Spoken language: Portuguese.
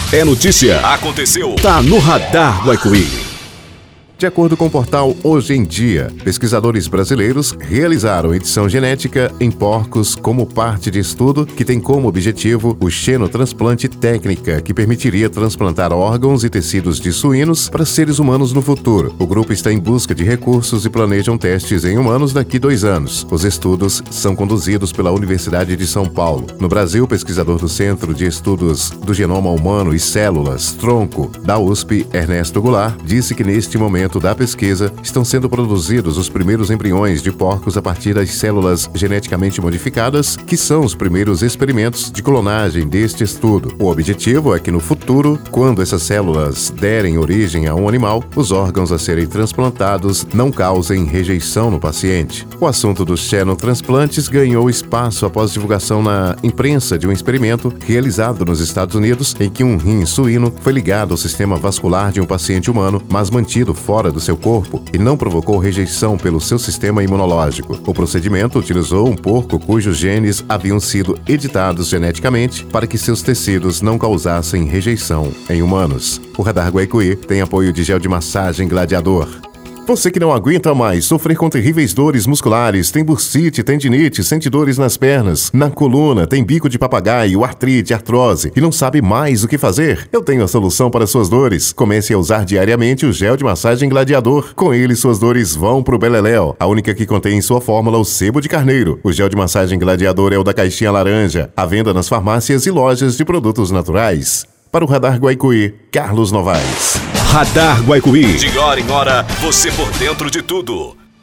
É notícia. Aconteceu. Tá no Radar Guaicuí. De acordo com o portal Hoje em Dia, pesquisadores brasileiros realizaram edição genética em porcos como parte de estudo que tem como objetivo o xenotransplante técnica, que permitiria transplantar órgãos e tecidos de suínos para seres humanos no futuro. O grupo está em busca de recursos e planejam testes em humanos daqui a 2 anos. Os estudos são conduzidos pela Universidade de São Paulo. No Brasil, o pesquisador do Centro de Estudos do Genoma Humano e Células, Tronco, da USP, Ernesto Goulart, disse que neste momento da pesquisa, estão sendo produzidos os primeiros embriões de porcos a partir das células geneticamente modificadas, que são os primeiros experimentos de clonagem deste estudo. O objetivo é que no futuro, quando essas células derem origem a um animal, os órgãos a serem transplantados não causem rejeição no paciente. O assunto dos xenotransplantes ganhou espaço após divulgação na imprensa de um experimento realizado nos Estados Unidos, em que um rim suíno foi ligado ao sistema vascular de um paciente humano, mas mantido fora do seu corpo e não provocou rejeição pelo seu sistema imunológico. O procedimento utilizou um porco cujos genes haviam sido editados geneticamente para que seus tecidos não causassem rejeição em humanos. O Radar Guaicuí tem apoio de gel de massagem Gladiador. Você que não aguenta mais sofrer com terríveis dores musculares, tem bursite, tendinite, sente dores nas pernas, na coluna, tem bico de papagaio, artrite, artrose e não sabe mais o que fazer? Eu tenho a solução para suas dores. Comece a usar diariamente o gel de massagem Gladiador. Com ele, suas dores vão pro beleléu. A única que contém em sua fórmula o sebo de carneiro. O gel de massagem Gladiador é o da caixinha laranja. À venda nas farmácias e lojas de produtos naturais. Para o Radar Guaicuí, Carlos Novaes. Radar Guaicuí. De hora em hora, você por dentro de tudo.